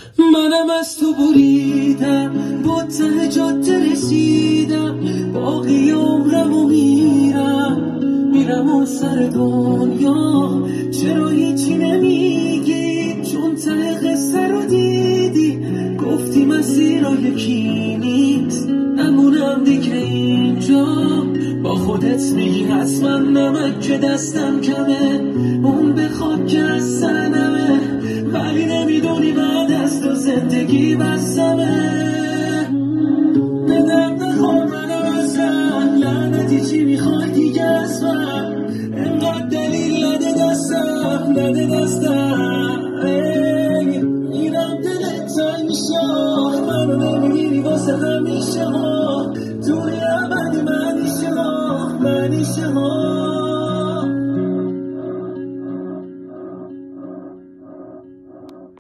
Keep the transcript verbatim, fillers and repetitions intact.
منم از تو بریدم، با ته جاده رسیدم، باقی عمرم و میرم میرم اون سر دنیا. چرا هیچی نمیگی؟ چون ته قصه رو دیدی، گفتی مسیرا یکی نیست، نمونم دیگه اینجا. با خودت میگی حتما نمک که دستم کمه، اون بخواد که از سنمه، ولی نمیدونی بعد از تو زندگی بسمه. به درد نخور منو بزن، لعنتی چی میخوای دیگه از من؟ انقدر دلیل نده دستم، نده دستم. ای میرم دلت تنگ میشه، منو نمیگیری واسه همیشه.